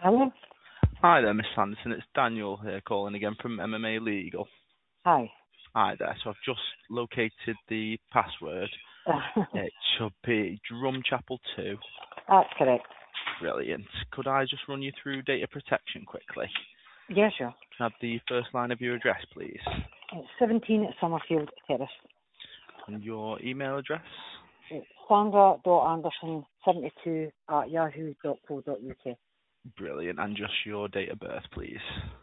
Hello? Hi there, Miss Sanderson. It's Daniel here calling again from MMA Legal. Hi. Hi there. So I've just located the password. It should be Drumchapel 2. That's correct. Brilliant. Could I just run you through data protection quickly? Yeah, sure. Can I have the first line of your address, please? It's 17 at Summerfield Terrace. And your email address? It's sandra.anderson72 at yahoo.co.uk. Brilliant. And just your date of birth, please.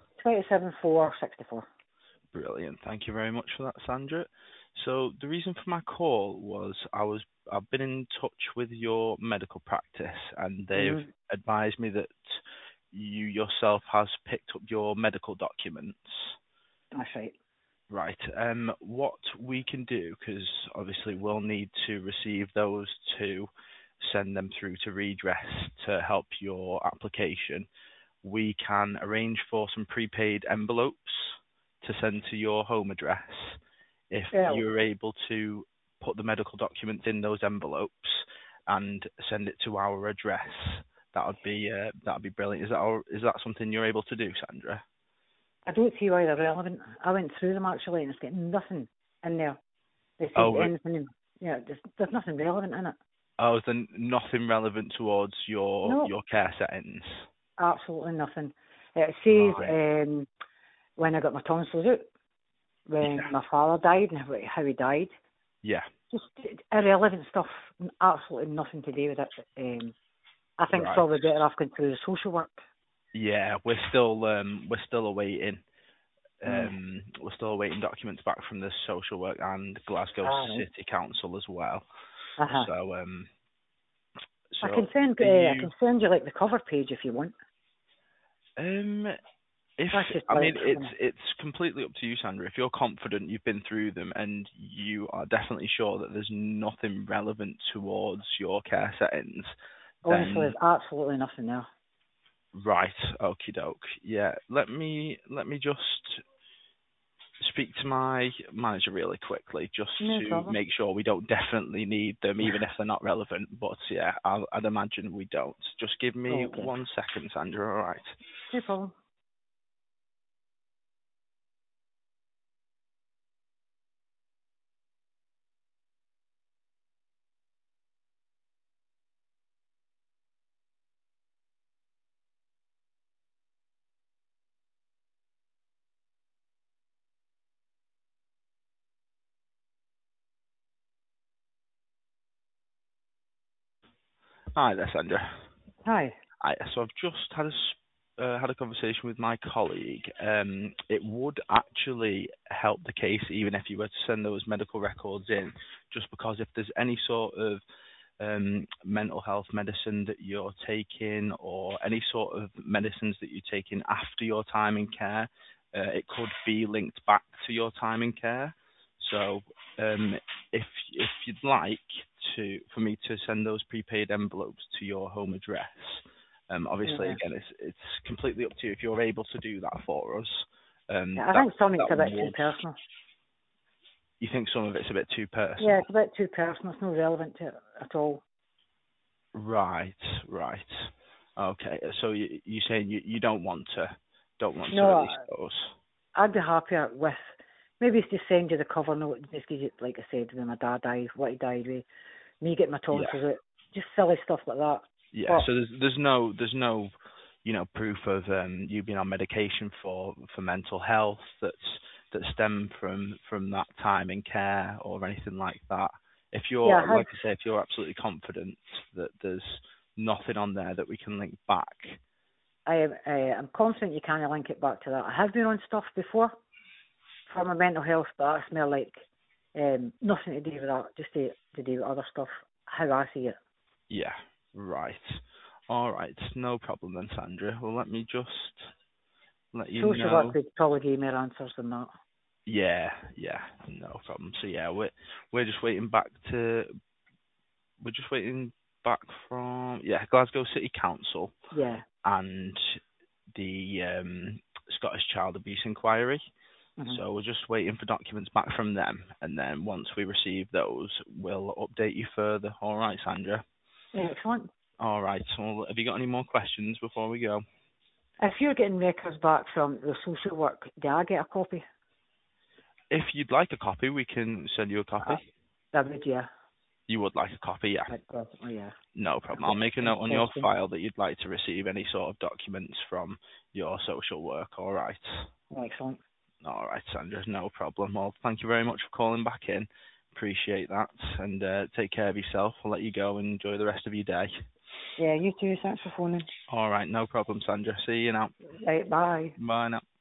27/4/64. Brilliant. Thank you very much for that, Sandra. So the reason for my call was I've been in touch with your medical practice and they've Mm-hmm. advised me that you yourself has picked up your medical documents. That's right. Right. What we can do, because obviously we'll need to receive those to send them through to redress to help your application. We can arrange for some prepaid envelopes to send to your home address. If Well, you're able to put the medical documents in those envelopes and send it to our address, that'd be brilliant. Is that something you're able to do, Sandra? I don't see why they're relevant. I went through them actually and it's got nothing in there. They said Oh, anything, there's nothing relevant in it. oh, is there nothing relevant towards your No, care settings? absolutely nothing. It says Right. when I got my tonsils out, when Yeah. my father died and how he died. Yeah. Just irrelevant stuff, absolutely nothing to do with it. I think it's Right. probably better off going through the social work. Yeah. We're still awaiting. Mm. We're still awaiting documents back from the social work and Glasgow Right. City Council as well. Uh-huh. So, I so can send are I you? can send you like the cover page if you want. Um, if That's just I like mean, it's completely up to you, Sandra. If you're confident you've been through them and you are definitely sure that there's nothing relevant towards your care settings, honestly, then there's absolutely nothing there. right, okie doke. Yeah, let me just speak to my manager really quickly, just No to problem. make sure we don't definitely need them, even if they're not relevant. But yeah, I'd imagine we don't. Just give me Okay. 1 second, Sandra. All right. No problem. Hi there, Sandra. Hi. Hi. So I've just had a conversation with my colleague. It would actually help the case even if you were to send those medical records in, just because if there's any sort of mental health medicine that you're taking or any sort of medicines that you're taking after your time in care, it could be linked back to your time in care. So if you'd like for me to send those prepaid envelopes to your home address, obviously Yeah. again it's completely up to you if you're able to do that for us. Yeah, I That think something's that a bit too would. personal. You think some of it's a bit too Yeah, personal? it's a bit too personal. It's not relevant to it at all. Right, right. Okay. So you're saying you don't want to No, release those? I'd be happier with maybe it's just send you the cover note, just 'cause like I said, when my dad died, what he died with, me getting my Yeah, tonsils out, just silly stuff like that. yeah. But So there's no proof of you being on medication for mental health that stem from that time in care or anything like that. If yeah, you're, I have. like I say, if you're absolutely confident that there's nothing on there that we can link back. I'm confident you can't link it back to that. I have been on stuff before for my mental health, but that's more like nothing to do with that, just to do with other stuff. How I see it. Yeah, right. All right, no problem then, Sandra. Well, let me just let you Social work know. would probably give me answers than that. Yeah, yeah, no problem. So yeah, we're just waiting back to we're just waiting back from Glasgow City Council Yeah. and the Scottish Child Abuse Inquiry. Mm-hmm. So we're just waiting for documents back from them, and then once we receive those, we'll update you further. All right, Sandra. Excellent. All right. So have you got any more questions before we go? If you're getting records back from the social work, do I get a copy? If you'd like a copy, we can send you a copy. That would, yeah. You would like a copy, yeah. Definitely, yeah. No problem. I'll make a note on your file that you'd like to receive any sort of documents from your social work. All right. Excellent. All right, Sandra. No problem. Well, thank you very much for calling back in. Appreciate that. And take care of yourself. I'll let you go and enjoy the rest of your day. Yeah, you too. Thanks for phoning. All right. No problem, Sandra. See you now. Right, bye. Bye now.